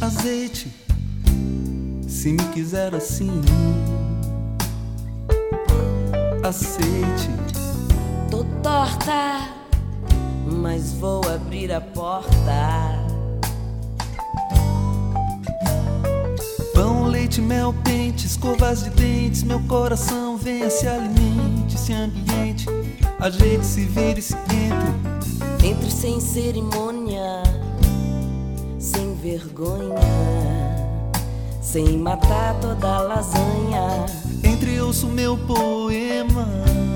Azeite, se me quiser assim, aceite. Tô torta, mas vou abrir a porta. Pão, leite, mel, pente, escovas de dentes. Meu coração venha, se alimente, se ambiente, ajeite, se vire, se entre. Entre sem cerimônia, sem vergonha, sem matar toda a lasanha. Entre ouço meu poema,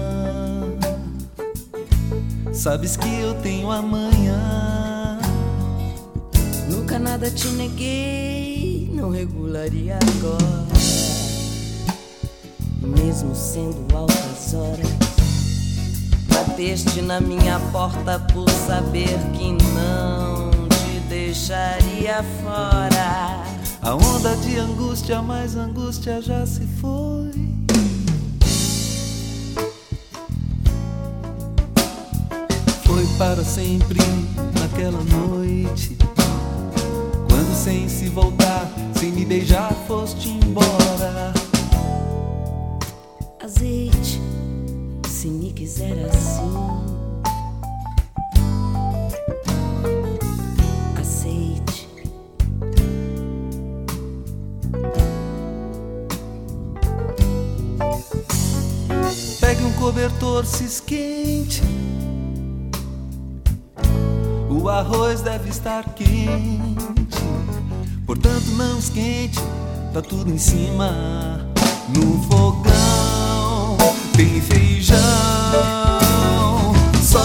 sabes que eu tenho a manha. Nunca nada te neguei, não regularia agora. Mesmo sendo altas horas, bateste na minha porta por saber que não te deixaria fora. A onda de angústia, mais angústia já se foi. Foi para sempre naquela noite, quando sem se voltar, sem me beijar, foste embora. Azeite, se me quiser assim, aceite. Pegue um cobertor, se esquente, o arroz deve estar quente, portanto não esquente, tá tudo em cima. No fogão tem feijão, sol,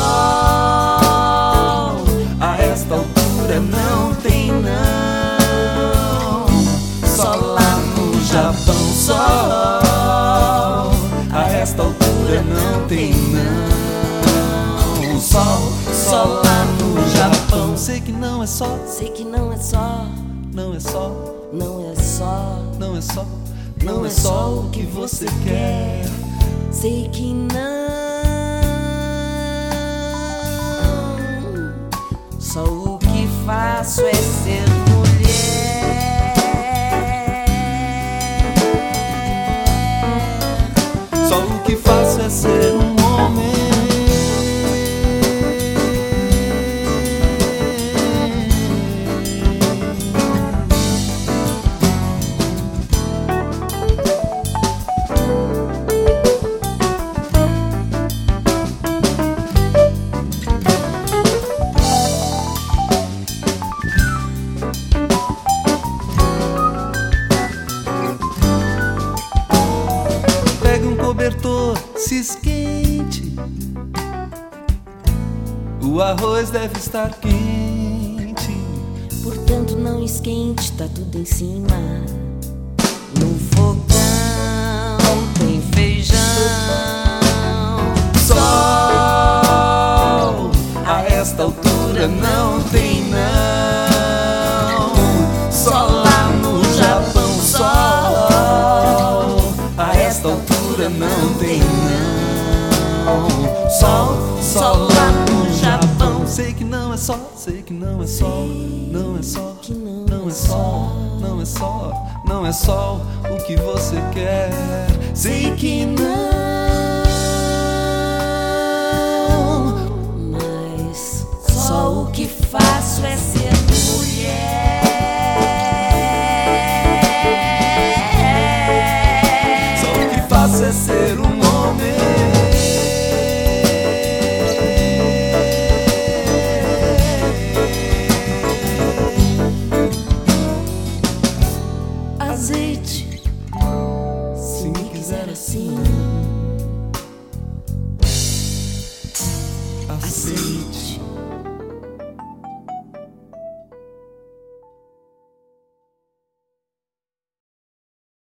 a esta altura não tem não. Só lá no Japão, sol, a esta altura não tem não. Sol, sol lá no Japão. Sei que não é só, Sei que não é só, não é só, não é só, não é só, não é só o que você quer. sei que não. Só o que faço é ser mulher. Só o que faço é ser um homem. Cobertor, se esquente, o arroz deve estar quente, Portanto não esquente, tá tudo em cima. No fogão tem feijão, sol, a esta altura não tem não. Só lá no Japão, sol, a esta altura não tem não. Sol, sol lá no Japão. Sei que não é só, sei que não é só, não é só, não é só, não é só, não é só o que você quer. Sei que não, mas só o que faço é ser mulher. só o que faço é ser um homem. Azeite, se me quiser assim,